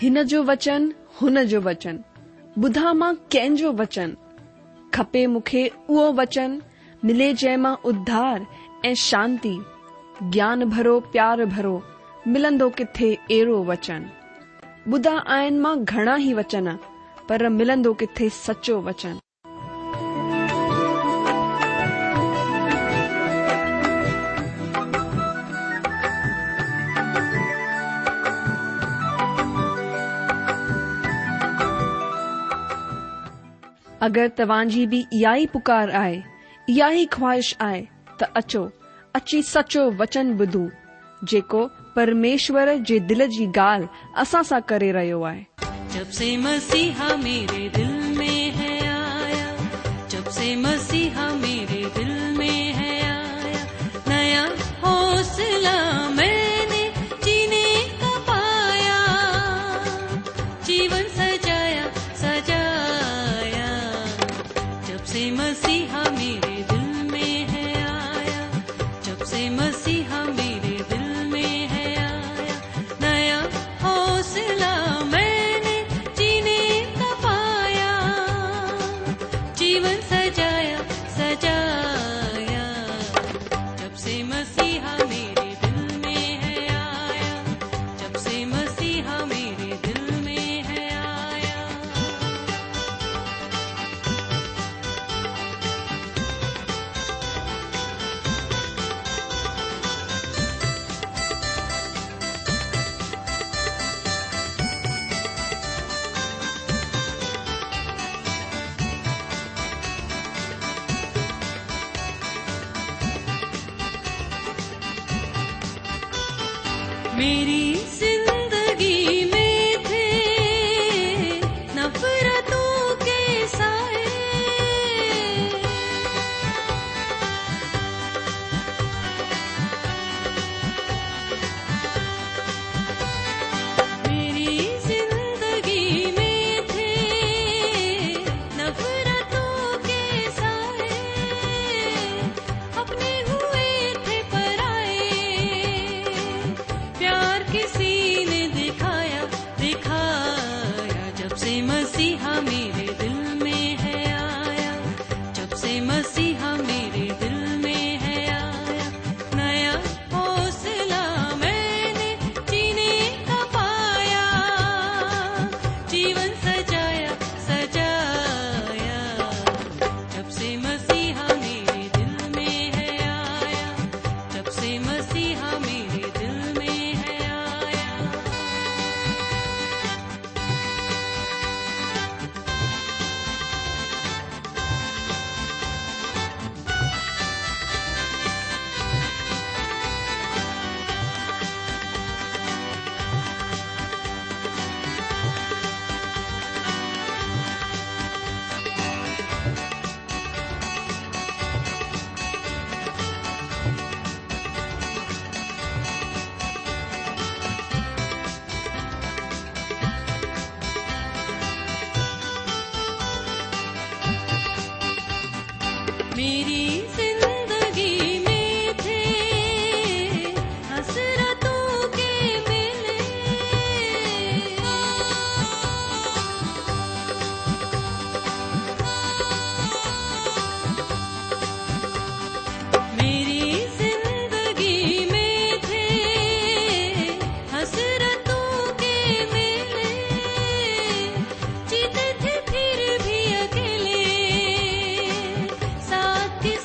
हिन जो वचन हुन जो वचन, ॿुधा मां कंहिंजो वचन, खपे मूंखे उहो वचन, मिले जंहिं मां उद्धार ऐं शांती, ज्ञान भरो प्यार भरो, मिलंदो किथे अहिड़ो वचन। ॿुधा आहिनि मां घणा ई वचन, पर मिलंदो किथे सचो वचन। अगरि तव्हांजी बि इहा ई पुकार आहे, इहा ई ख्वाहिश आहे, त अचो, अची सचो वचन ॿुधूं, जेको परमेश्वर जे दिल जी ॻाल्हि असां सां करे रहियो आहे। जब से मसीहा मेरे दिल में है आया, जब से मसीहा मेरे दिल में है आया, नया हौसला मैंने जीने का पाया, जीवन सजाया सजाया। जब से मसीहा मेरे दिल में है आया, जब से मसीहा मेरे दिल में है आया, नया हौसला मैंने जीने का पाया, जीवन सजाया सजाया। जब से मसीहा मेरे दिल में है आया, जब से मसीहा मेरे दिल में है आया। मेरी जिंदगी में थे नफरतों के साए, मेरी जिंदगी में थे नफरतों के साए, अपने हुए थे पराए, प्यार किसी ने दिखाया दिखाया। जब से मसीहा मेरे दिल में है आया, जब से मसीहा मेरे दिल में है आया, नया हौसला मैंने जीने का पाया, जीवन सजाया सजाया। जब से मसीहा मेरे दिल में है आया, जब से मसीहा मेरे दिल में है आया। मेरी जिंदगी में थे हसरतों के मेले, मेरी जिंदगी में थे हसरतों के मेले, जीते थे फिर भी अकेले, साथ के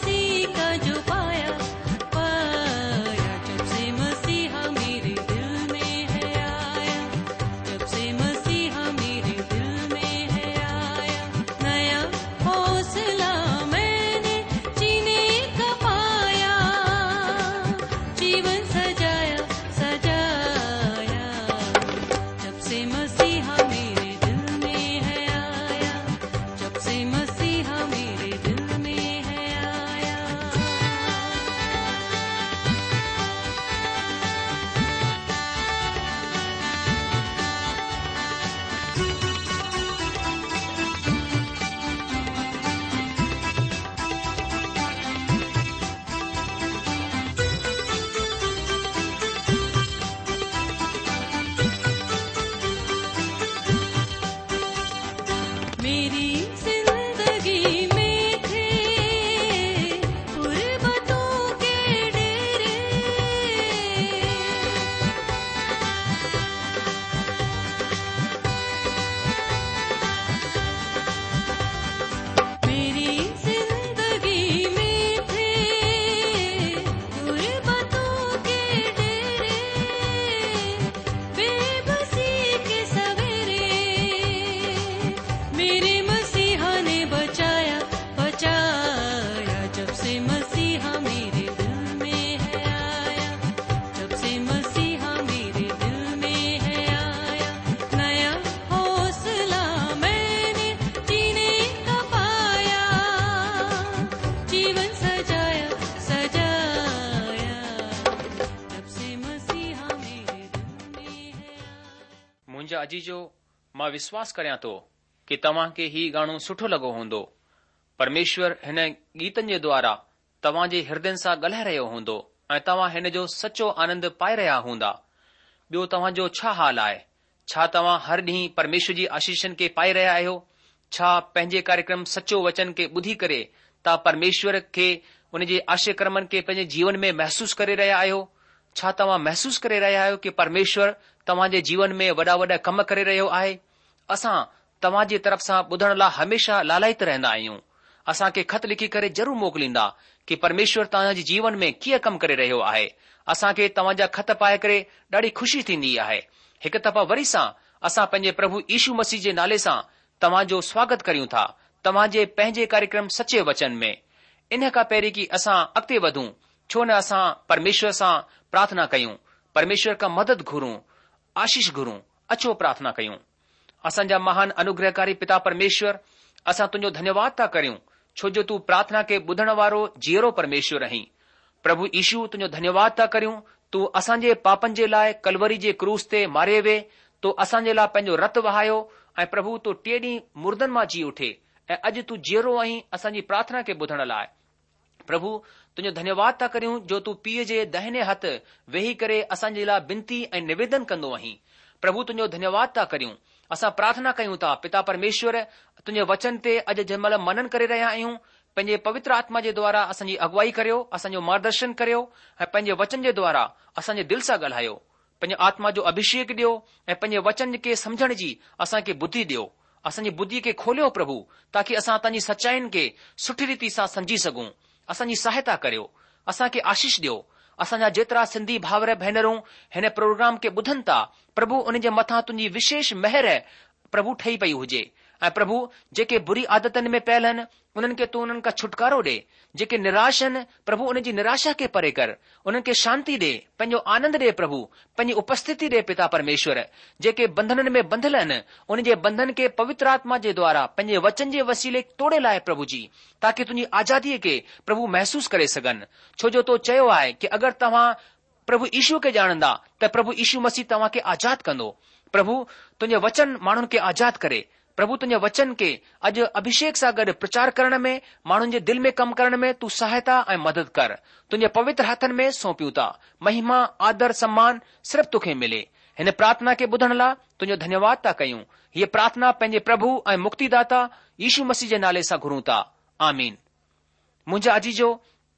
मुंहिंजा अजीजो, मां विश्वास करियां थो कि तव्हां खे ही गानो सुठो लॻो हूंदो। परमेश्वर हिन गीतनि जे द्वारा तव्हां जे हृदयनि सां ॻाल्हाए रहियो हूंदो ऐं तव्हां हिन जो सचो आनंद पाए रहिया हूंदा। ॿियो, तव्हांजो छा हाल आहे? छा तव्हां हर ॾींहुं परमेश्वर जी आशीषनि खे पाए रहिया आहियो? छा पंहिंजे कार्यक्रम सचो वचन खे ॿुधी करे तव्हां परमेश्वर खे उन जे आशीर्क्रमनि खे पंहिंजे जीवन में महसूस करे रहिया आहियो? छा तव्हां महसूस करे रहिया आहियो कि परमेश्वर तव्हां जे जीवन में वॾा वॾा कम करे रहियो आहे? असां तव्हां जी तरफ़ सां ॿुधण लाइ हमेशा लालायित रहंदा आहियूं। असां खे ख़त लिखी करे ज़रूर मोकिलींदा कि परमेश्वर तव्हां जे जीवन में कीअं कमु करे रहियो आहे। असां खे तव्हां जा ख़त पाए करे ॾाढी ख़ुशी थींदी आहे। हिकु दफ़ा वरी सां असां पंहिंजे प्रभु यीशू मसीह जे नाले सां तव्हां जो स्वागत करियूं था तव्हां जे पंहिंजे कार्यक्रम सचे वचन में। इन खां पहिरीं कि असां अॻिते वधूं, छो न असां परमेश्वर सां प्रार्थना कयूं, परमेश्वर खां मदद घुरूं, आशीष घुरूं। अचो प्रार्थना कयूं। असांजा महान अनुग्रहकारी पिता परमेश्वर, असां तुंहिंजो धन्यवाद था करियूं छो जो तूं प्रार्थना खे ॿुधण वारो जीअरो परमेश्वर आहीं। प्रभु यीशू, तुंहिंजो धन्यवाद था करियूं। तूं असांजे पापनि जे लाइ कलवरी जे क्रूस ते मारे वे, तो असांजे लाइ पंहिंजो रतु वहायो ऐं प्रभु तूं 3 ॾींहं मुर्दनि मां जी उठे ऐं अॼु तूं जीअरो आहीं असांजी प्रार्थना खे ॿुधण लाइ। प्रभु, तुंहिंजो धन्यवाद था करियूं जो तूं पीउ जे दहिने हथ वेही करे असांजे लाइ बिनती ऐं निवेदन कंदो आहीं। प्रभु, तुंहिंजो धन्यवाद था करियूं। असां प्रार्थना कयूं था पिता परमेश्वर, तुंहिंजे वचन ते अॼु जंहिं महिल मनन करे रहिया आहियूं, पंहिंजे पवित्र आत्मा जे द्वारा असांजी अगुवाई करियो, असांजो मार्गदर्शन करियो ऐं पंहिंजे वचन जे द्वारा असांजे दिल सां ॻाल्हायो। पंहिंजे आत्मा जो अभिषेक ॾियो ऐं पंहिंजे वचन खे समझण जी असांखे बुद्धि ॾियो। असांजी बुद्धि खे खोलियो प्रभु, ताकि असां तव्हांजी सचाइनि खे सुठी रीति सां समझी सघूं। असांजी सहायता करियो, असांखे आशीष ॾियो। असांजा जेतिरा सिंधी भाउर भेनरूं हिन प्रोग्राम खे ॿुधनि था, प्रभु उन जे मथां तुंहिंजी विशेष महर प्रभु ठही पई हुजे। ऐं प्रभु, जेके बुरी आदतनि में पियल आहिनि उन्हनि खे तूं उन्हनि खां छुटकारो ॾे। जेके निराश आहिनि प्रभु, उन जी निराशा खे परे कर, उन्हनि खे शांती ॾे, पंहिंजो आनंद ॾे प्रभु, पंहिंजी उपस्थिति ॾे पिता परमेश्वर। जेके बंधननि में बंधल आहिनि उन जे बंधन खे पवित्र आत्मा जे द्वारा पंहिंजे वचन जे वसीले तोड़े लाइ प्रभु जी, ताकि तुंहिंजी आज़ादीअ खे प्रभु महसूस करे सघनि। छो जो तो चयो आहे कि अगरि तव्हां प्रभु यीशू खे ॼाणंदा त प्रभु यीशू मसीह तव्हां खे आज़ाद कंदो। प्रभु, तुंहिंजे वचन माण्हुनि खे आज़ाद करे। प्रभु, तुंहिंजे वचन खे अॼु अभिषेक सां गॾु प्रचार करण में, माण्हुनि जे दिल में कमु करण में तूं सहायता ऐं मदद कर। तुंहिंजे पवित्र हथनि में सौंपियूं था। महिमा, आदर, सम्मान सिर्फ़ तोखे मिले। हिन प्रार्थना खे ॿुधण लाइ तुंहिंजो धन्यवाद था कयूं। हीअ प्रार्थना पंहिंजे प्रभु ऐं मुक्तिदाता यीशू मसीह जे नाले सां घुरूं था। आमीन। मुंहिंजा अजीजो,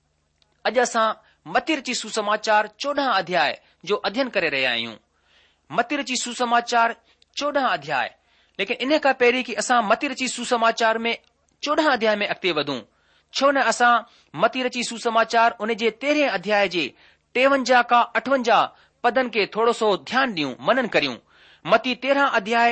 अॼु असां मती रची सुसमाचार 14 अध्याय जो अध्ययन करे रहिया आहियूं। मती रची सुसमाचार 14 अध्याय। लेकिन इन खां पहिरीं कि असां मती रची सुसमाचार में 14 अध्याय में अॻिते वधूं, छो न असां मती रची सुसमाचार उन जे 13 अध्याय जे 53 खां 58 पदनि खे थोरो सो ध्यानु ॾियूं, मनन करियूं। मती 13 अध्याय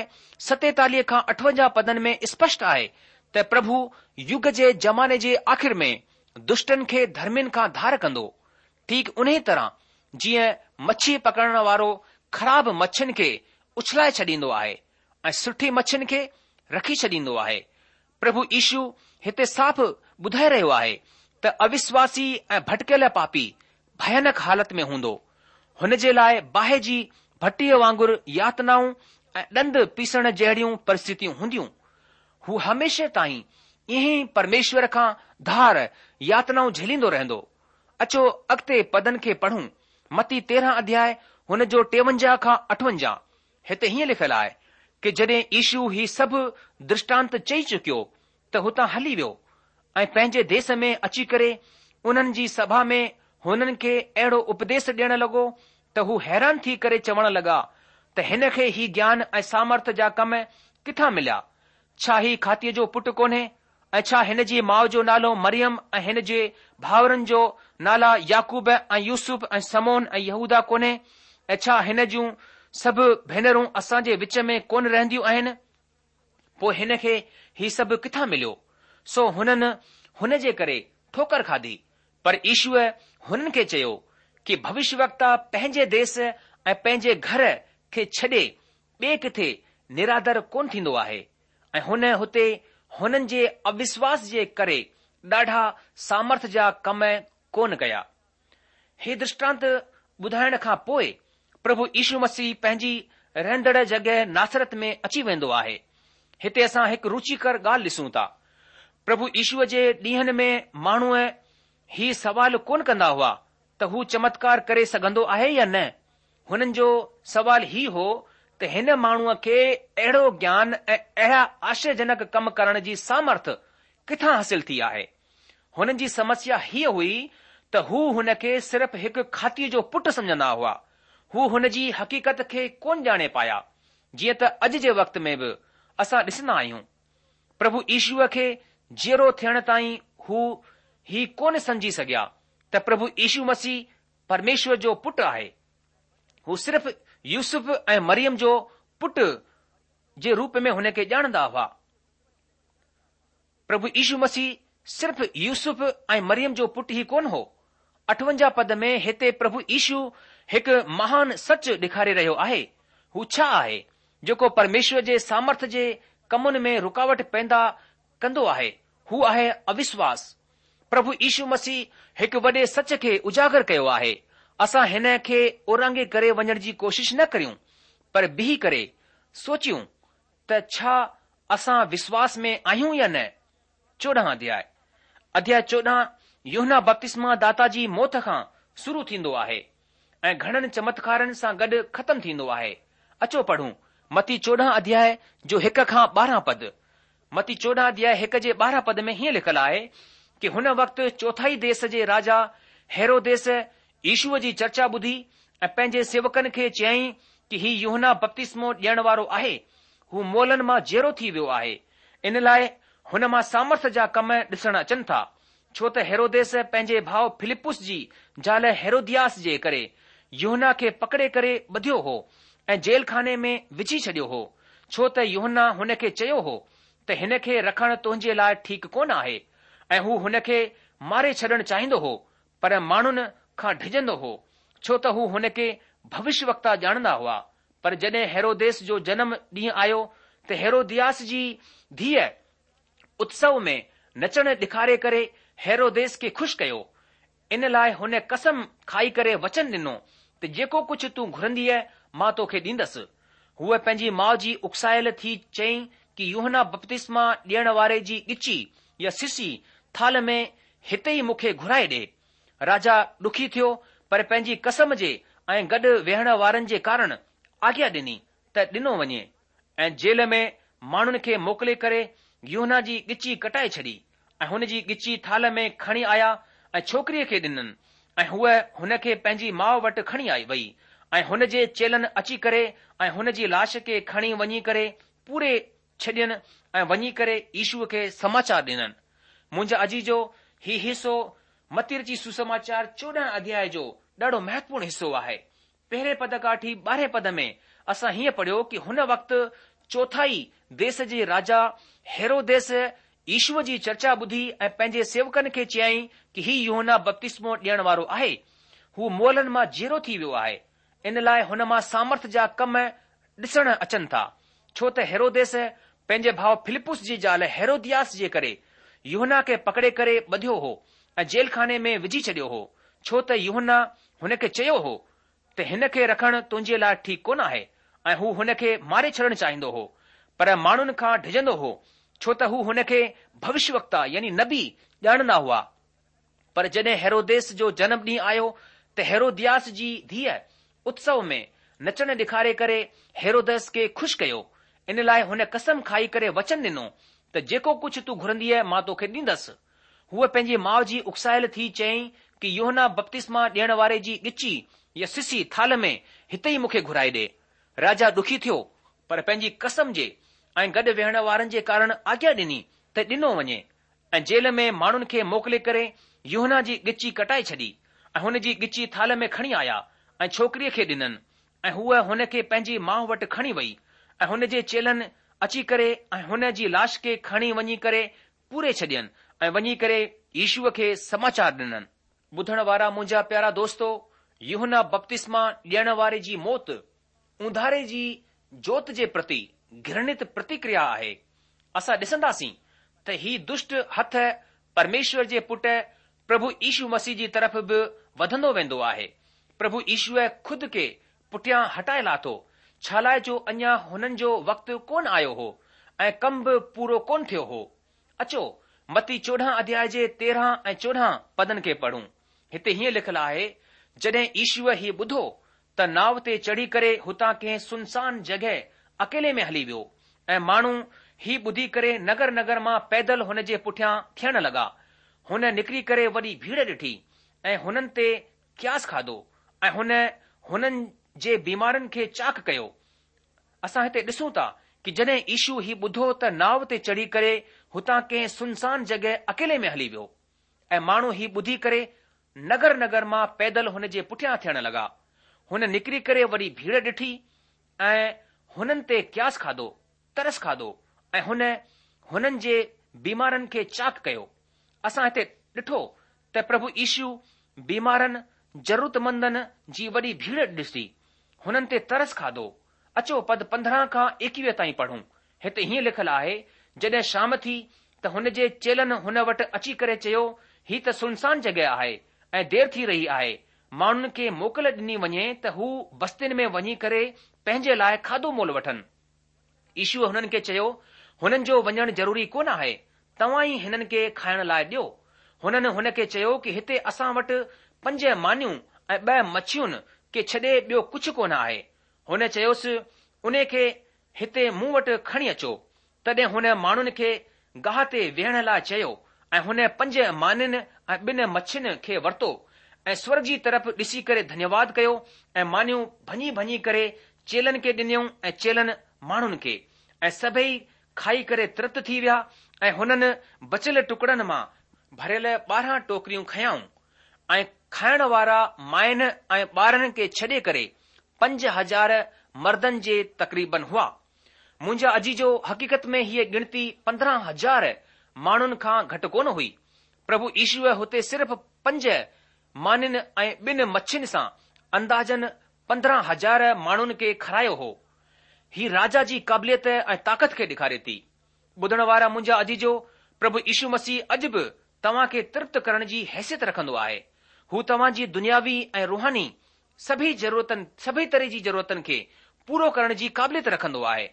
47 खां 58 पदनि में स्पष्ट आहे त प्रभु युग जे ज़माने जे आख़िर में दुष्टनि खे धर्मियुनि खां धार कंदो। ठीक उन तरह जीअं मच्छी पकड़ण वारो ख़राब मच्छियुनि खे उछलाए छॾींदो आहे ऐं सुठी मच्छियुनि खे रखी छॾींदो आहे। प्रभु यीशू हिते साफ़ ॿुधाए रहियो आहे त अविश्वासी ऐं भटकियल पापी भयानक हालत में हूंदो। हुन जे लाइ बाहि जी भट्टीअ वांगुरु यातनाऊं ऐं ॾंद पीसण जहिड़ियूं परिस्थितियूं हूंदियूं। हू हमेशह ताईं ईअं परमेश्वर खां धार यातनाऊं झेलींदो रहंदो। अचो अॻिते पदनि खे पढ़ूं। मती 13 अध्याय हुन जो 53 खां 58 हिते हीअं लिखियलु आहे कि जॾहिं यीशू ही सभु दृष्टांत चई चुकियो त हुतां हली वियो ऐं पंहिंजे देश में अची करे उन्हनि जी सभा में हुननि खे अहिड़ो उपदेश ॾियण लॻो त हू हैरान थी करे चवण लॻा त हिन खे ही ज्ञान ऐं सामर्थ जा कम किथां मिलिया? छा ही खातीअ जो पुटु कोन्हे? ऐं छा हिन जी माउ जो नालो मरियम ऐं हिन जे भाउरनि जो नाला याकूब ऐं यूसुफ ऐं समोन ऐं यहूदा कोन्हे? ऐं छा हिन जूं सभु भेनरूं असांजे विच में कोन रहंदियूं आहिनि? पोइ हिन खे ही सभु किथां मिलियो? सो हुननि हुन जे करे ठोकर खाधी। पर यीशुअ हुननि खे चयो कि भविष्यवक्ता पंहिंजे देश ऐं पंहिंजे घर खे छॾे ॿिए किथे निरादर कोन थींदो आहे। ऐं हुन हुते हुननि जे अविश्वास जे करे ॾाढा सामर्थ जा कम कोन कया। हे दृष्टांत ॿुधाइण खां पोइ प्रभु यीशू मसीह पंहिंजी रहंदड़ जॻह नासरत में अची वेंदो आहे। हिते असां हिकु रुचिकर ॻाल्हि ॾिसूं था। प्रभु ईशूअ जे ॾींहनि में माण्हूअ ही सवाल कोन कंदा हुआ त हू चमत्कार करे सघंदो आहे या न। हुननि जो सवाल ही हो त हिन माण्हूअ खे अहिड़ो ज्ञान ऐं अहिड़ा आश्चर्यजनक कम करण जी सामर्थ किथां हासिल थी आहे। हुननि जी समस्या हीअ हुई त हू हुन खे सिर्फ़ हिकु खातीअ जो पुटु सम्झंदा हुआ। हू हुन जी हक़ीक़त खे कोन ॼाणे पाया। जीअं त अॼु जे वक़्त में बि असां ॾिसंदा आहियूं, प्रभु ईशूअ खे जीअरो थियण ताईं हू ही कोन सम्झी सघिया त प्रभु ईशू मसीह परमेश्वर जो पुटु आहे। हू सिर्फ़ यूसुफ ऐं मरियम जो पुटु जे रूप में हुन खे ॼाणंदा हुआ। प्रभु ईशू मसीह सिर्फ़ यूसुफ ऐं मरियम जो पुटु ई कोन हो। 58 पद में हिते प्रभु ईशू हिकु महान सच ॾेखारे रहियो आहे। हू छा आहे जेको परमेश्वर जे सामर्थ जे कमुनि में रुकावट पैदा कंदो आहे? हू आहे अविश्वास। प्रभु ईशू मसीह हिकु वॾे सच खे उजागर कयो आहे। असां हिन खे उरांगे करे वञण जी कोशिश न करियूं, पर बीही करे सोचियूं त छा असां विश्वास में आहियूं या न। 14 अध्याय 14 यूहन्ना बपतिस्मा दाता जी मौत खां शुरू थींदो आहे ऐं घणनि चमत्कारनि सां गॾु ख़तमु थींदो आहे। अचो पढ़ूं मती 14 अध्याय जो 1 खां 12 पद। मती 14 अध्याय 1 जे 12 पद में हीअं लिखियलु आहे कि हुन वक़्तु चौथाई देश जे राजा हेरोदेस ईशूअ जी चर्चा ॿुधी ऐं पंहिंजे सेवकनि खे चयईं कि ही यूहन्ना बपतिस्मो ॾियण वारो आहे। हू मोलनि मां जेरो थी वियो आहे। इन लाइ हुन मां सामर्थ जा कम ॾिसण अचनि था, छो त हेरोदेस पंहिंजे भाउ फिलिपुस जी ज़ाल हेरोदियास जे करे यूहन्ना खे पकड़े करे ॿधियो हो ऐं जेल खाने में विझी छॾियो हो, छो त यूहन्ना हुन खे चयो हो त हिन खे रखणु तुंहिंजे लाइ ठीकु कोन आहे ऐं हू हुन खे मारे छॾणु चाहींदो हो, पर माण्हुनि खां डिॼंदो हो, छो त हू हुन खे भविष्यवक्ता ॼाणंदा हुआ। पर जॾहिं हेरोदेस जो जनम ॾींहुं आयो त हेरोदियास जी धीअ उत्सव में नचण ॾेखारे करे हेरोदेस खे खु़शि कयो। इन लाइ हुन कसम खाई करे वचन ॾिनो त जेको कुझु तूं घुरंदीअ मां तोखे ॾींदसि। हूअ पंहिंजी माउ जी उकसायल थी चयईं कि यूहन्ना बपतिस्मा ॾियण वारे जी ॻिची या सिसी थाल में हिते ई मूंखे घुराए ॾे। राजा ॾुखी थियो, पर पंहिंजी कसम जे ऐं गॾु वेहण वारनि जे कारण आज्ञा ॾिनी त ॾिनो वञे ऐं जेल में माण्हुनि खे मोकिले करे यूहन्ना जी ॻिची कटाए छॾी ऐं हुन जी ॻिची थाल में खणी आया ऐं छोकिरीअ खे ॾिननि ऐं हूअ हुन खे पंहिंजी माउ वटि खणी आई वई ऐं हुन जे चेलनि अची करे ऐं हुन जी लाश खे खणी वञी करे पूरे छॾियनि ऐं वञी करे ईशूअ खे समाचार ॾिननि। मुंहिंजा अजीजो ही हिसो मत्ती जी सुसमाचार 14 अध्याय जो ॾाढो महत्वपूर्ण हिसो आहे। पहिरें पद खां वठी 12 पद में असां हीअं पढ़ियो कि हुन वक़्तु चौथाई देश जे राजा हेरोदेस ईशूअ जी चर्चा ॿुधी ऐं पंहिंजे सेवकनि खे चयईं कि ही यूहन्ना बपतिस्मो ॾियण वारो आहे। हू मोलनि मां जेरो थी वियो आहे। इन लाइ हुन मां सामर्थ जा कम ॾिसण अचनि था, छो त हेरोदेस पंहिंजे भाउ फिलिपुस जी ज़ाल हेरोदियास जे करे यूहन्ना खे पकड़े करे ॿधियो हो ऐं जेल खाने में विझी छॾियो हो, छो त यूहन्ना हुन खे चयो हो त हिन खे रखणु तुंहिंजे लाइ ठीकु कोन आहे ऐं हू हुन खे मारे छॾणु चाहींदो हो, पर माण्हुनि खां डिॼंदो हो, छो त हू हुन खे भविष्यवक्ता यानी नबी ॼाणंदा हुआ। पर जॾहिं हेरोदेस जो जनम ॾींहुं आयो त हेरोदियास जी धीअ उत्सव में नचण ॾेखारे करे हेरोदेस खे खु़शि कयो। इन लाइ हुन कसम खाई करे वचन ॾिनो त जेको कुझु तूं घुरंदीअ मां तोखे ॾींदसि। हूअ पंहिंजी माउ जी उकसायल थी चयईं कि यूहन्ना बपतिस्मा ॾियण वारे जी ॻिची या सिसी थाल में हिते ई मूंखे घुराए ॾे। राजा ॾुखी थियो, पर पंहिंजी कसम जे ऐं गॾु वेहण वारनि जे कारण आज्ञा ॾिनी त ॾिनो वञे ऐं जेल में माण्हुनि खे मोकिले करे यूहन्ना जी ॻिची कटाए छॾी ऐं हुन जी ॻिची थाल में खणी आया ऐं छोकिरीअ खे ॾिननि ऐं हूअ हुन खे पंहिंजी माउ वटि खणी वई ऐं हुन जे चेलनि अची करे ऐं हुन जी लाश खे खणी वञी करे पूरे छॾियनि ऐं वञी करे यीशूअ खे समाचार ॾिननि। ॿुधण वारा मुंहिंजा प्यारा दोस्तो, यूहन्ना बपतिस्मा ॾियण वारे जी मौत उंधारे जी जोत जे प्रति घृणित प्रतिक्रिया आहे। असां ॾिसंदासीं त ही दुष्ट हथ परमेश्वर जे पुट प्रभु यीशू मसीह जी तरफ़ बि वधंदो वेंदो आहे। प्रभु यीशूअ खुद खे पुठियां हटाए लाथो छा लाइ जो अञा हुननि जो वक़्तु कोन आयो हो ऐं कम बि पूरो कोन थियो हो। अचो मती 14 अध्याय जे 13 ऐं 14 पदनि खे पढ़ूं। हिते हीअं लिखियलु आहे, जॾहिं ईशूअ ही ॿुधो त नाव ते चढ़ी करे हुतां कंहिं सुनसान जॻहि अकेले में हली वियो ऐं माण्हू ही ॿुधी करे नगर नगर मां पैदल हुन जे पुठियां थियण लॻा। हुन निकिरी करे वॾी भीड़ ॾिठी ऐं हुननि ते क्यास खाधो ऐं हुननि जे बीमारनि खे चाक कयो। असां हिते ॾिसूं था कि जॾहिं ईशू ही ॿुधो त नाव ते चढ़ी करे हुतां कंहिं सुनसान जॻहि अकेले में हली वियो ऐं माण्हू ही ॿुधी करे नगर नगर मां पैदल हुन जे पुठियां थियण लॻा। हुन निकिरी करे वॾी भीड़ ॾिठी ऐं हुननि ते क्यास खाधो, तरस खाधो ऐं हुननि जे बीमारनि खे चाक कयो। असां हिते ॾिठो त प्रभु ईशू बीमारनि, ज़रूरतमंदनि जी वॾी भीड़ ॾिसी हुननि ते तरस खाधो। अचो पद 15 खां 21 ताईं पढ़ूं। हिते हीअं लिखियलु आहे, जॾहिं शाम थी त हुन जे चेलनि हुन वटि अची करे चयो, ही त सुनसान जॻहि आहे ऐं देर थी रही आहे, माण्हुनि खे मोकल ॾिनी वञे त हू बस्तियुनि में वञी करे पंहिंजे लाइ खाधो मोल वठनि। ईशूअ हुननि खे चयो, हुननि जो वञणु ज़रूरी कोन आहे, तव्हां ई हिननि खे खाइण लाइ ॾियो। हुननि हुन खे चयो कि हिते असां वटि 5 मानियूं ऐं 2 मच्छियुनि खे छॾे ॿियो कुझु कोन आहे। हुन चयोसि, उन खे हिते मूं वटि खणी अचो। तॾहिं हुन माण्हुनि खे गाह ते वेहण लाइ चयो ऐं हुन 5 मानियुनि ऐं 2 मच्छियुनि खे वरितो ऐं स्वर्ग जी तरफ़ ॾिसी करे धन्यवाद कयो ऐं मानियूं भञी भञी करे चेलनि खे ॾिनियूं ऐं चेलनि माण्हुनि खे, ऐं सभई खाई करे तृप्त थी विया। ऐं हुननि बचियल टुकड़नि मां भरियल 12 टोकरियूं खयाऊं ऐं खाइण वारा माइनि ऐं ॿारनि खे छॾे करे 5000 मर्दनि जे तक़रीबन हुआ। मुंहिंजा अजीजो, हक़ीक़त में हीअ गिणती 15000 माण्हुनि खां घटि कोन हुई। प्रभु ईशूअ हुते सिर्फ़ 5 मानियुनि ऐं 2 मच्छियुनि सां अंदाजन 15000 माण्हुनि खे खारायो हो। ही राजा जी क़ाबिलियत ऐं ताक़त खे ॾेखारे थी। ॿुधण वारा मुंहिंजा अजीजो, प्रभु यीशु मसीह अॼु बि तव्हां खे तृप्त करण जी हैसियत रखंदो आहे। हू तव्हां जी दुनियावी ऐं रूहानी सभी तरह जी ज़रूरतनि खे पूरो करण जी क़ाबिलियत रखंदो आहे।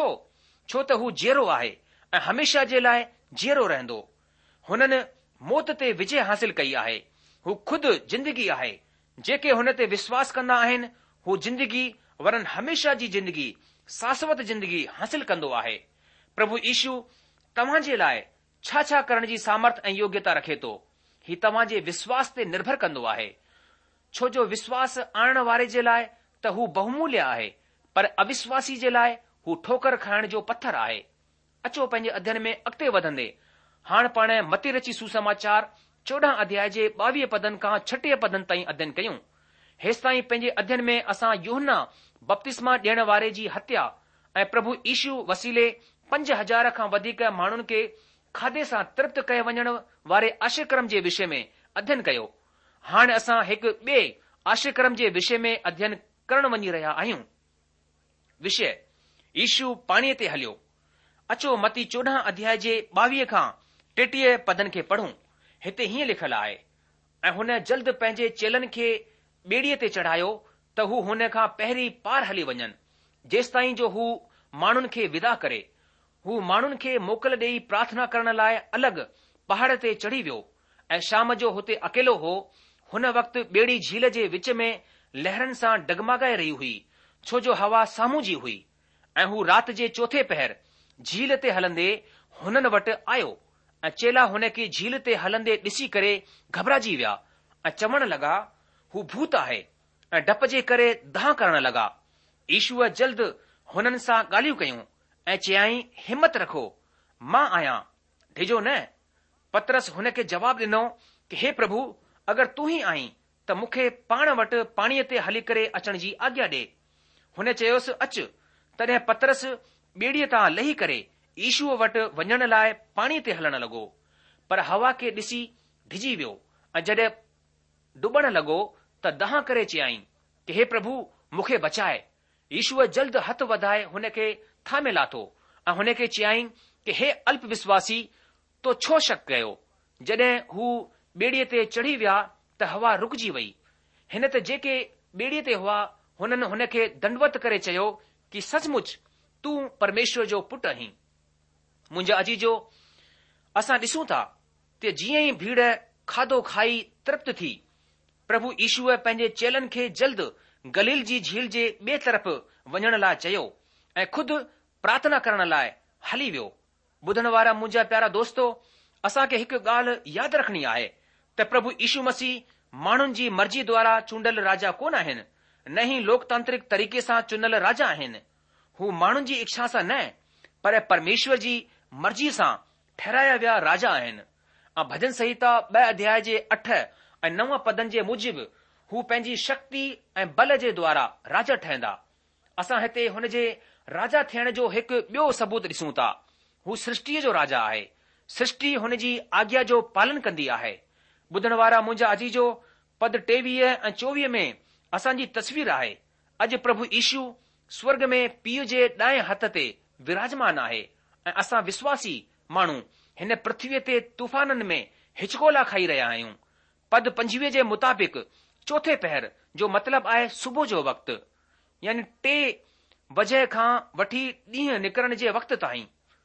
छो त हू जीअरो आहे ऐं हमेशा जे लाइ जीअरो रहंदो। हुननि मौत ते विजय हासिल कई आहे। हू खुद जिंदगी आहे। जेके हुन ते विश्वास कंदा आहिनि हू जिंदगी वरन हमेशा जी जिंदगी, शाश्वत जिंदगी हासिल कंदो आहे। प्रभु ईशू तव्हां जे लाइ छा करण जी सामर्थ ऐं योग्यता रखे थो, ही तव्हां जे विश्वास ते निर्भर कंदो आहे। छो जो विश्वास आणण वारे जे लाइ त हू बहुमूल्य आहे, पर अविश्वासी जे लाइ हू ठोकर खाइण जो पत्थर आहे। अचो पंहिंजे अध्ययन में अॻिते वधंदे हाणे पाण मती रची सुसमाचार 14 अध्याय जे 22 पदनि खां 36 पदनि ताईं अध्ययन कयूं। हेसि ताईं पंहिंजे अध्ययन में असां यूहन्ना बपतिस्मा ॾियण वारे जी हत्या ऐं प्रभु ईशू वसीले 5000 खां वधीक माण्हुनि खे खाधे सां तृप्त कए वञण वारे आश्रयक्रम जे विषय में अध्ययन कयो। हाणे असां हिकु ॿिए आश्रयक्रम जे विषय में अध्ययन करण वञी रहिया आहियूं। विषय, ईशू पाणीअ ते हलियो। अचो मती 14 अध्याय जे 22 खां 33 पदनि खे पढ़ूं। हिते हीअं लिखियलु आहे, ऐं हुन जल्द पंहिंजे चेलनि खे ॿेड़ीअ ते चढ़ायो त हू हुन खां पहिरीं पार हली वञनि, जेसिताईं जो हू माण्हुनि खे विदा करे। हू माण्हुनि खे मोकल ॾेई प्रार्थना करण लाइ अलॻि पहाड़ ते चढ़ी वियो ऐं शाम जो हुते अकेलो हो। हुन वक़्तु ॿेड़ी झील जे विच में लहरनि सां डगमगाए रही हुई, छो जो हवा साम्हूं जी हुई। ऐं हू राति जे 4 पहर झील ते हलंदे हुननि वटि आयो ऐं चेला हुन खे झील ते हलंदे ॾिसी करे घबराइजी विया ऐं चवण लॻा, हू भूत आहे, ऐं डप जे करे दाह करण लॻा। ईशूअ जल्द हुननि सां ॻाल्हियूं कयूं ऐं चयाईं, हिमत रखो, मां आहियां, डिॼो न। पतरस हुन खे जवाब ॾिनो कि हे प्रभु, अगरि तूं ई आहीं त मूंखे पाण वटि पाणीअ ते हली करे अचण जी आज्ञा ॾे। हुन चयोसि, अच। तॾहिं पतरस ॿेड़ीअ तां लही करे ईशूअ वटि वञण लाइ पाणीअ ते हलण लॻो, पर हवा खे ॾिसी ढिजी वियो ऐं जॾहिं डुबण लॻो त दाह करे चयाईं कि हे प्रभु, मूंखे बचाए। ईशूअ जल्द हथ वधाए हुन खे थामे लाथो ऐं हुन खे चयाईं कि हे अल्प विश्वासी, तो छो शक कयो। जॾहिं हू ॿेड़ीअ ते चढ़ी विया त हवा रुकिजी वई। हिन त जेके ॿेड़ीअ ते हुआ हुननि हुन खे दंडवत करे चयो कि सचमुच तूं परमेश्वर जो पुटु आहीं। मुंहिंजा अजीजो, असां ॾिसूं था त जीअं ई भीड़ खाधो खाई तृप्त थी, प्रभु यीशुअ पंहिंजे चेलनि खे जल्द गलील जी झील जे ॿिए तरफ़ वञण लाइ चयो ऐं खुद प्रार्थना करण लाइ हली वियो। ॿुधण वारा मुंहिंजा प्यारा दोस्तो, असांखे हिकु ॻाल्हि यादि रखणी आहे त प्रभु यीशु मसीह माण्हुनि जी मर्ज़ी द्वारा चूंडियल राजा कोन आहिनि, न ई लोकतांत्रिक तरीक़े सां चुनियल राजा आहिनि। हू माण्हुनि जी इच्छा सां न, पर परमेश्वर जी मर्ज़ी सां ठहिराया विया राजा आहिनि। ऐं भजन संहिता 2 अध्याय जे 8 ऐं 9 पदनि जे मूजिबि हू पंहिंजी शक्ति ऐं बल जे द्वारा राजा ठहंदा। असां हिते हुन जे राजा थियण जो हिकु ॿियो सबूत ॾिसूं था। हू सृष्टिअ जो राजा आहे। सृष्टि हुन जी आज्ञा जो पालन कंदी आहे। ॿुधण वारा मुंहिंजा अजीजो, पद 23 ऐं 24 में असांजी तस्वीर आहे। अॼु प्रभु यीशु स्वर्ग में पीउ जे ॾाएं हथ ते विराजमान आहे ऐं असां विश्वासी माण्हू हिन पृथ्वीअ ते तूफ़ाननि में हिचकोला खाई रहिया आहियूं। पद 25 जे मुताबिक़ चोथे पहर जो मतिलबु आहे सुबुह जो वक़्तु, यानी 3 बजे खां वठी ॾींहुं निकिरण जे वक़्त ताईं।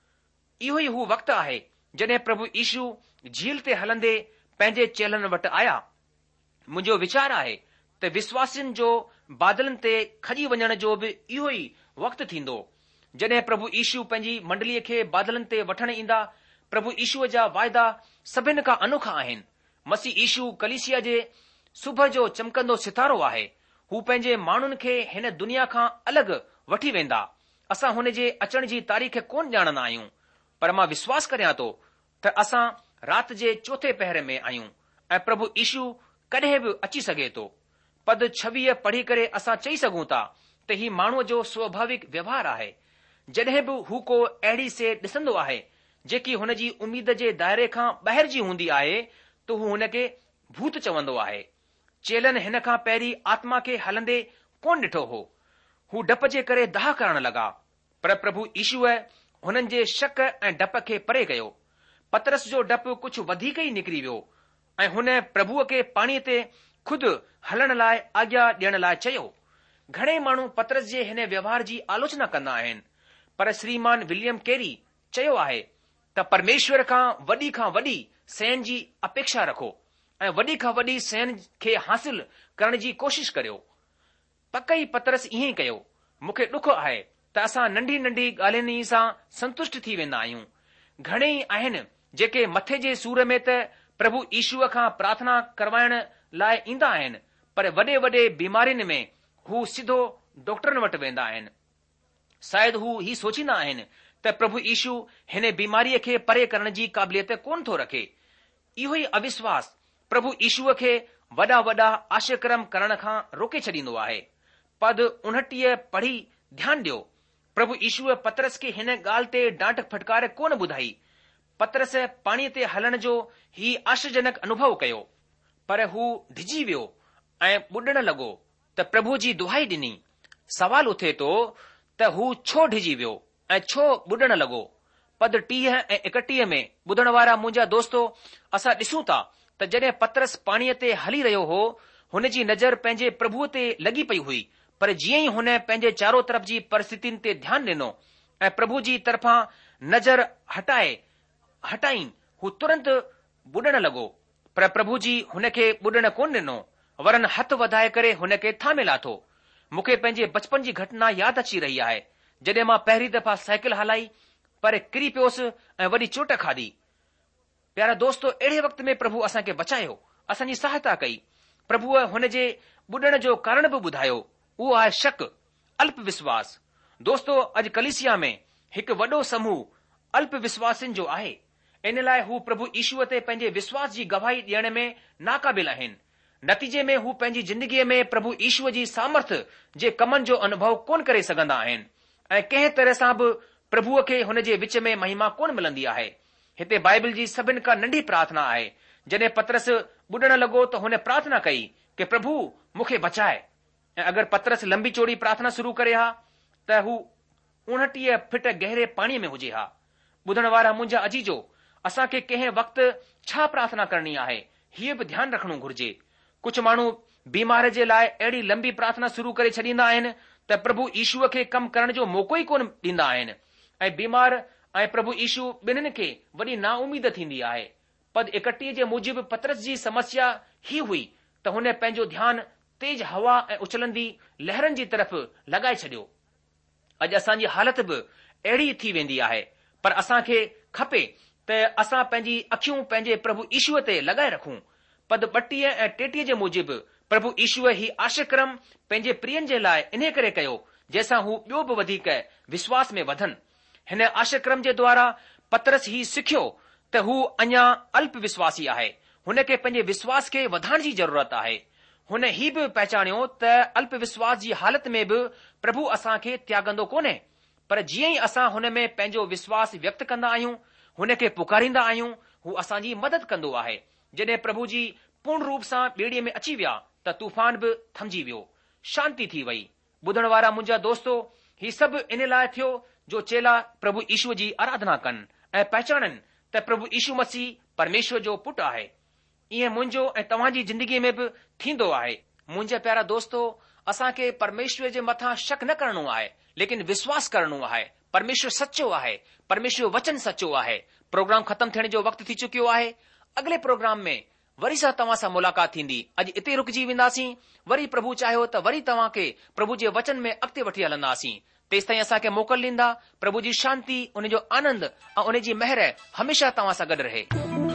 इहो ई हू वक़्तु आहे जॾहिं प्रभु यीशु झील ते हलंदे पंहिंजे चेलनि वटि आया। मुंहिंजो वीचार आहे त विश्वासियुनि जो बादलनि ते खॼी वञण जो बि इहो ई वक़्तु थींदो। जॾहिं प्रभु यीशु पंहिंजी मंडलीअ खे बादलनि ते वठण ईंदा, प्रभु यीशुअ जा वाइदा सभिनि खां अनोखा आहिनि। मसीह यीशु कलीसिया जे सुबुह जो चमकंदो सितारो आहे। हू पंहिंजे माण्हुनि खे हिन दुनिया खां अलॻि वठी वेंदा। असां हुन जे अचण जी तारीख़ कोन ॼाणंदा आहियूं, पर मां विश्वास करियां थो त असां राति जे चोथे पहर में आहियूं ऐं प्रभु यीशु कॾहिं बि अची सघे थो। पद 26 पढ़ी करे असां चई सघूं था त ही माण्हूअ जो स्वाभाविक व्यवहार आहे। जॾहिं बि हू को अहिड़ी से ॾिसंदो आहे जेकी हुन जी उमीद जे दायरे खां ॿाहिरि जी हूंदी आहे, त हू हुन खे भूत चवंदो आहे। चेलनि हिन खां पहिरीं आत्मा खे हलंदे कोन ॾिठो हो। हू डप जे करे दाह करण लॻा, पर प्रभु यीशुअ हुननि जे शक ऐं डप खे परे कयो। पतरस जो डपु कुझु वधीक ई निकिरी वियो ऐं हुन प्रभुअ खे पाणीअ ते खुद हलण लाइ आज्ञा ॾियण लाइ चयो। घणेई माण्हू पतरस जे हिन व्यवहार जी आलोचना कंदा आहिनि, पर श्रीमान विलियम कैरी चयो आहे त परमेश्वर खां वॾी सैन जी अपेक्षा रखो ऐं वॾी खां वॾी सैन खे हासिल करण जी कोशिश करियो। पकई पतरस ईअं ई कयो। मूंखे ॾुख आहे त असां नंढी ॻाल्हियुनि सां संतुष्ट थी वेंदा आहियूं। घणेई आहिनि जेके मथे जे सूर में त प्रभु यीशुअ खां प्रार्थना करवाइण लाइ ईंदा आहिनि, पर वॾे बीमारियुनि में हू सिधो डॉक्टरनि वटि वेंदा आहिनि। शायदि हू ही सोचींदा आहिनि त प्रभु यीशु हिन बीमारीअ खे परे करण जी क़ाबिलियत कोन थो रखे। इहो ई अविश्वास प्रभु यीशुअ खे वॾा आश्रयक्रम करण खां रोके छॾींदो आहे। पद 29 पढ़ी ध्यानु ॾियो। प्रभु यीशुअ पतरस खे हिन ॻाल्हि ते डांट फटकार कोन ॿुधाई। पतरस पाणीअ ते हलण जो ही आश्चर्यजनक अनुभव कयो, पर हू डिॼी वियो ऐं ॿुॾण लॻो त प्रभु जी दुहाई ॾिनी। सवाल उथे थो त हू छो डिॼी वियो ऐं छो ॿुॾण लॻो। पद 30 ऐं 31 में ॿुधण वारा मुंहिंजा दोस्तो, असां ॾिसूं था त जॾहिं पतरस पाणीअ ते हली रहियो हो, हुन जी नज़र पंहिंजे प्रभुअ ते लॻी पई हुई, पर जीअं ई हुन पंहिंजे चारो तरफ़ जी परिस्थितियुनि ते ध्यानु ॾिनो ऐं प्रभु जी तरफ़ां नज़र हटाई, हू तुरंत ॿुॾण लॻो। पर प्रभु जी हुन खे ॿुॾण कोन ॾिनो, वरन हथ वधाए करे हुन खे थामे लाथो। मूंखे पंहिंजे बचपन जी घटना यादि अची रही आहे, जॾहिं मां पहिरीं दफ़ा साइकिल हलाई, पर किरी पियोसि ऐं वॾी चोट खाधी। प्यारा दोस्तो, अहिड़े वक़्त में प्रभु असांखे बचायो, असांजी सहायता कई। प्रभुअ हुन जे ॿुॾण जो कारण बि ॿुधायो, उहो आहे शक, अल्प विश्वास। दोस्तो, अॼु कलीसिया में हिकु वॾो समूह अल्प विश्वासिन जो आहे। इन लाइ हू प्रभु यीशुअ ते पंहिंजे विश्वास जी गवाही ॾियण में नाक़ाबिल आहिनि। नतीजे में हू पंहिंजी जिंदगीअ में प्रभु यीशुअ जी सामर्थ जे कमनि जो अनुभव कोन करे सघंदा आहिनि ऐं कंहिं तरह सां बि प्रभुअ खे हुन जे विच में महिमा कोन मिलंदी आहे। हिते बाइबल जी सभिनि खां नंढी प्रार्थना आहे। जॾहिं पतरस ॿुॾण लॻो त हुन प्रार्थना कई कि प्रभु मूंखे बचाए। ऐं अगरि पतरस लंबी चौड़ी प्रार्थना शुरू करे हा त हू 29 फीट गहरे पाणीअ में हुजे हा। ॿुधण वारा मुंहिंजा अजीजो, असांखे कंहिं वक़्तु छा प्रार्थना करणी आहे, हीअ बि ध्यानु रखणो घुर्जे। कुझु माण्हू बीमार जे लाइ अहिड़ी लंबी प्रार्थना शुरू करे छॾींदा आहिनि त प्रभु यीशूअ खे कमु करण जो मौक़ो ई कोन ॾींदा आहिनि ऐं बीमार ऐं प्रभु यीशू ॿिन्हिनि खे वॾी नाउमीद थींदी आहे। पद 31 जे मूजिबि पतरस जी समस्या ही हुई त हुन पंहिंजो ध्यानु तेज हवा ऐं उछलंदी लहरनि जी तरफ़ लॻाए छॾियो। अॼु असांजी हालत बि अहिड़ी थी वेंदी आहे, पर असांखे खपे त असां पंहिंजी अखियूं पंहिंजे प्रभु यीशूअ ते लॻाए रखूं। पद 32 ऐं 33 जे मूजिबि प्रभु यीशूअ ही आश्रयक्रम पंहिंजे प्रियनि जे लाइ इन करे कयो जंहिंसां हू ॿियो बि वधीक विश्वास में वधनि। हिन आश्रयक्रम जे द्वारा पतरस ही सिखियो त हू अञा अल्प विश्वासी आहे। हुन खे पंहिंजे विश्वास खे वधाइण जी ज़रूरत आहे। हुन ही बि पहचानियो त अल्प विश्वास जी हालत में बि प्रभु असांखे त्यागंदो कोन्हे, पर जीअं ई असां हुन में पंहिंजो विश्वास व्यक्त कंदा आहियूं, हुन खे पुकारींदा आहियूं, हू असांजी मदद कंदो आहे। जॾहिं प्रभु जी पूर्ण रूप सां ॿेड़ीअ में अची विया त तूफान बि थमजी वियो, शांती थी वई। ॿुधण वारा मुंहिंजा दोस्तो, ही सभु इन लाइ थियो जो चेला प्रभु यीशूअ जी आराधना कनि ऐं पहचाननि त प्रभु यीशू मसीह परमेश्वर जो पुटु आहे। ईअं मुंहिंजो ऐं तव्हांजी ज़िंदगीअ में बि थींदो आहे। मुंहिंजा प्यारा दोस्तो, असांखे परमेश्वर जे मथां शक न करणो आहे, लेकिन विश्वास करणो आहे। परमेश्वर सचो आहे, परमेश्वर वचन सचो आहे। प्रोग्राम ख़तम थियण जो वक़्तु थी चुकियो आहे। अॻिले प्रोग्राम में वरी सां तव्हां सां मुलाक़ात थींदी। अॼु इते रुकिजी वेंदासीं। वरी प्रभु चाहियो त वरी तव्हां खे प्रभु जे वचन में अॻिते वठी हलंदासीं। तेसि ताईं असांखे मोकल ॾींदा। प्रभु जी शांती, उन जो आनंद ऐं उन जी महर हमेशह तव्हां सां गॾु रहे।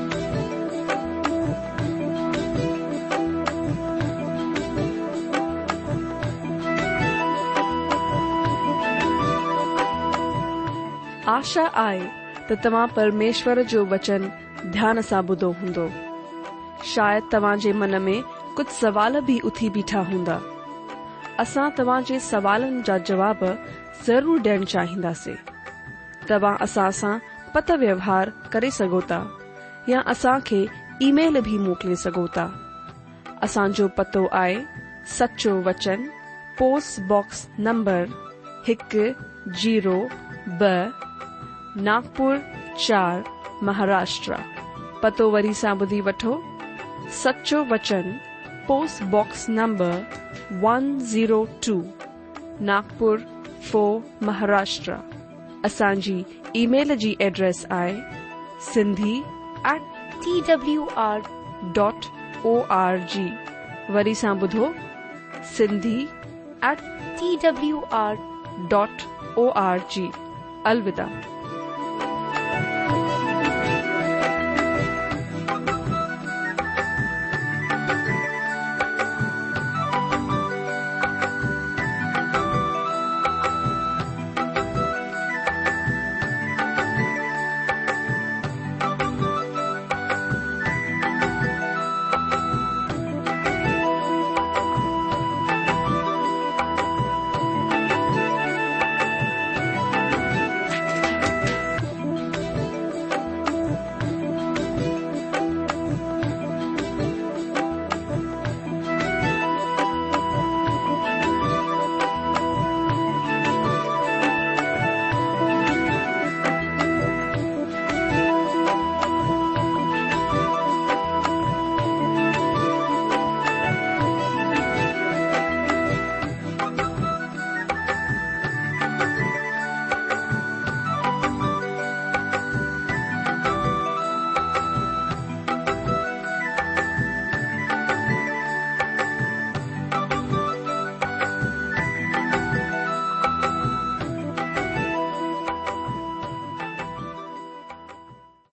आशा आहे त तव्हां परमेश्वर जो वचन ध्यान सां ॿुधो हूंदो। शायदि तव्हां जे मन में कुझु सवाल बि उथी बीठा हूंदा। असां तव्हां जे सवालनि जा जवाब ज़रूर ॾियण चाहींदासीं। तव्हां असां सां पत्र व्यवहार करे सघो था या असांखे ईमेल भी मोकिले सघो था। असांजो पतो आहे Sacho Vachan, post box number 102, Nagpur 4, Maharashtra. पतो वरी सां ॿुधी वठो। Sacho Vachan, post box number 102, Nagpur 4, Maharashtra. असांजी ईमेल जी एड्रेस आहे sindhi@twr.org। वरी सां ॿुधो, sindhi@twr.org। अलविदा।